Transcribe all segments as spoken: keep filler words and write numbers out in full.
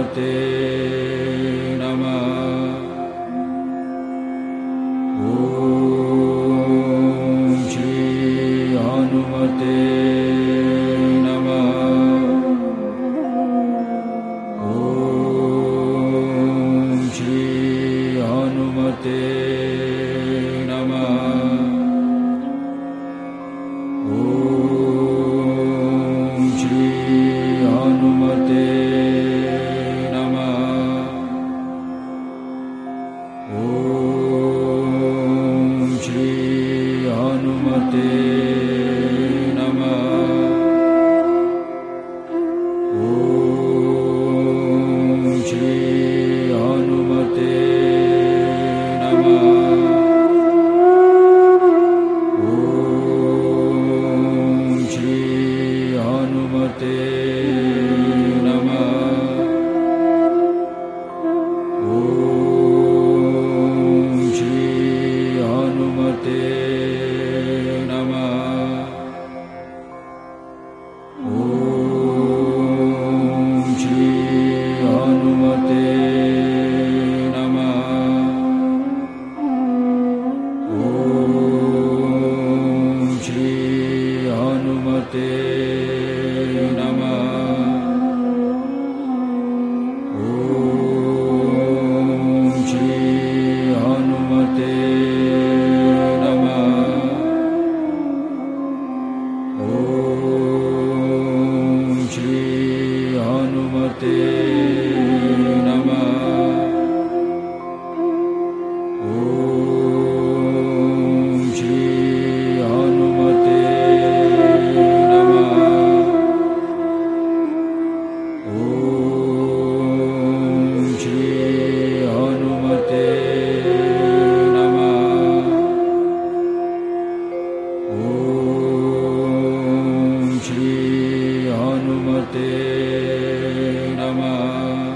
ಹನುಮತೆ ನಮಃ. ಓಂ ಶ್ರೀ ಹನುಮತೆ ನಮಃ. ಓಂ ಶ್ರೀ ಹನುಮತೆ ನಮಃ. ಓಂ ಶ್ರೀ ಹನುಮತೆ ನಮಃ. ಓಂ ಶ್ರೀ ಹನುಮತೆ ನಮಃ. ಓಂ ಶ್ರೀ ಹನುಮತೆ ನಮಃ. ಓಂ ಶ್ರೀ ಹನುಮತೆ ನಮಃ. ಓಂ ಶ್ರೀ ಹನುಮತೆ ನಮಃ. ಓಂ ಶ್ರೀ ಹನುಮತೆ ನಮಃ. ಓಂ ಶ್ರೀ ಹನುಮತೆ ನಮಃ. ಓಂ ಶ್ರೀ ಹನುಮತೆ ನಮಃ. ಓಂ ಶ್ರೀ ಹನುಮತೆ ನಮಃ. ಓಂ ಶ್ರೀ ಹನುಮತೆ ನಮಃ. ಓಂ ಶ್ರೀ ಹನುಮತೆ ನಮಃ. ಓಂ ಶ್ರೀ ಹನುಮತೆ ನಮಃ.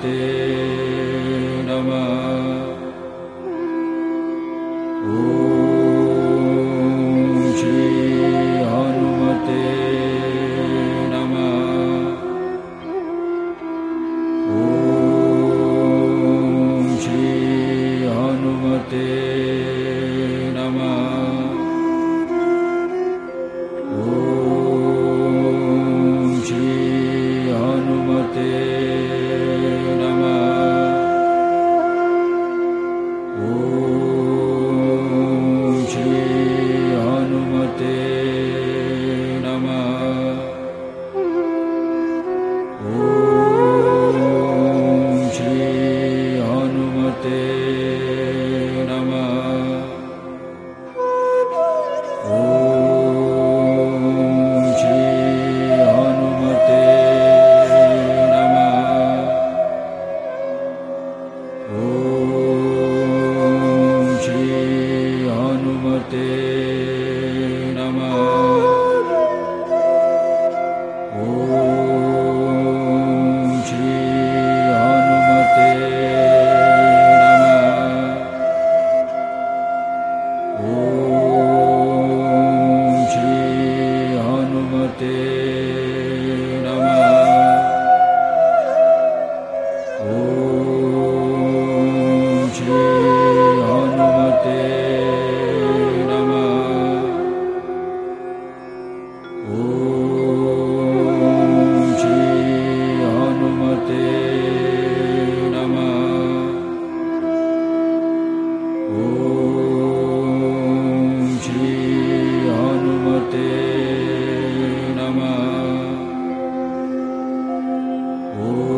हनुमते नमः। ॐ श्री हनुमते नमः। ॐ श्री हनुमते नमः। ॐ श्री हनुमते नमः। ॐ श्री हनुमते नमः। ॐ श्री हनुमते नमः। ॐ श्री हनुमते नमः। ॐ श्री हनुमते नमः। ॐ श्री हनुमते नमः। ॐ श्री हनुमते नमः। ॐ श्री हनुमते नमः। ॐ श्री हनुमते नमः। ॐ श्री हनुमते नमः। ॐ